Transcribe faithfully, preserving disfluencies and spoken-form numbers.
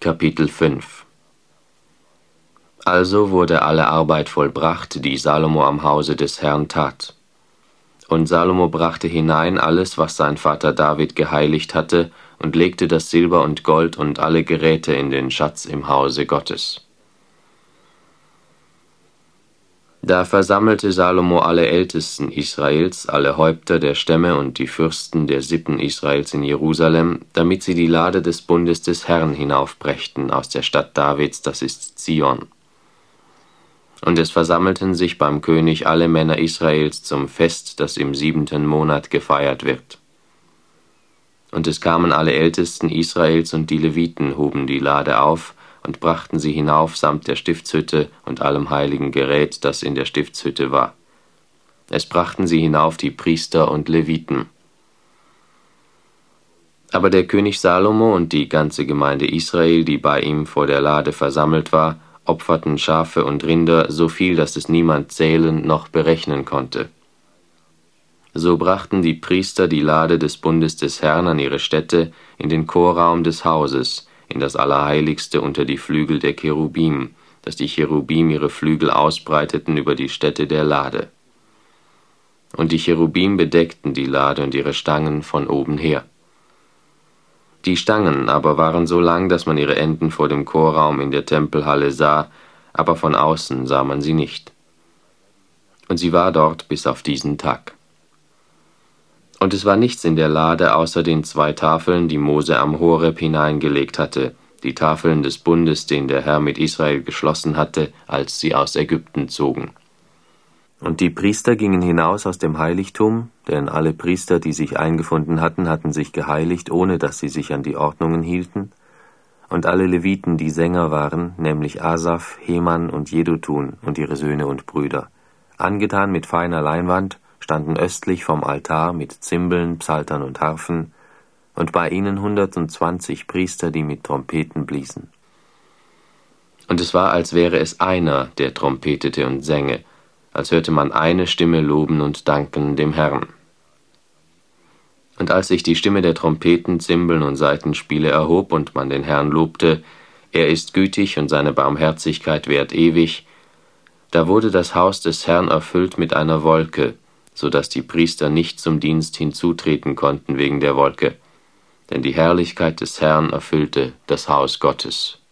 Kapitel fünf. Also wurde alle Arbeit vollbracht, die Salomo am Hause des Herrn tat. Und Salomo brachte hinein alles, was sein Vater David geheiligt hatte, und legte das Silber und Gold und alle Geräte in den Schatz im Hause Gottes. Da versammelte Salomo alle Ältesten Israels, alle Häupter der Stämme und die Fürsten der Sippen Israels in Jerusalem, damit sie die Lade des Bundes des Herrn hinaufbrächten aus der Stadt Davids, das ist Zion. Und es versammelten sich beim König alle Männer Israels zum Fest, das im siebenten Monat gefeiert wird. Und es kamen alle Ältesten Israels und die Leviten hoben die Lade auf und brachten sie hinauf samt der Stiftshütte und allem heiligen Gerät, das in der Stiftshütte war. Es brachten sie hinauf die Priester und Leviten. Aber der König Salomo und die ganze Gemeinde Israel, die bei ihm vor der Lade versammelt war, opferten Schafe und Rinder, so viel, dass es niemand zählen noch berechnen konnte. So brachten die Priester die Lade des Bundes des Herrn an ihre Stätte in den Chorraum des Hauses, in das Allerheiligste unter die Flügel der Cherubim, dass die Cherubim ihre Flügel ausbreiteten über die Stätte der Lade. Und die Cherubim bedeckten die Lade und ihre Stangen von oben her. Die Stangen aber waren so lang, dass man ihre Enden vor dem Chorraum in der Tempelhalle sah, aber von außen sah man sie nicht. Und sie war dort bis auf diesen Tag. Und es war nichts in der Lade außer den zwei Tafeln, die Mose am Horeb hineingelegt hatte, die Tafeln des Bundes, den der Herr mit Israel geschlossen hatte, als sie aus Ägypten zogen. Und die Priester gingen hinaus aus dem Heiligtum, denn alle Priester, die sich eingefunden hatten, hatten sich geheiligt, ohne dass sie sich an die Ordnungen hielten. Und alle Leviten, die Sänger waren, nämlich Asaf, Heman und Jedutun und ihre Söhne und Brüder, angetan mit feiner Leinwand, standen östlich vom Altar mit Zimbeln, Psaltern und Harfen, und bei ihnen hundertundzwanzig Priester, die mit Trompeten bliesen. Und es war, als wäre es einer, der trompetete und sänge, als hörte man eine Stimme loben und danken dem Herrn. Und als sich die Stimme der Trompeten, Zimbeln und Saitenspiele erhob und man den Herrn lobte, er ist gütig und seine Barmherzigkeit währt ewig, da wurde das Haus des Herrn erfüllt mit einer Wolke, so dass die Priester nicht zum Dienst hinzutreten konnten wegen der Wolke, denn die Herrlichkeit des Herrn erfüllte das Haus Gottes.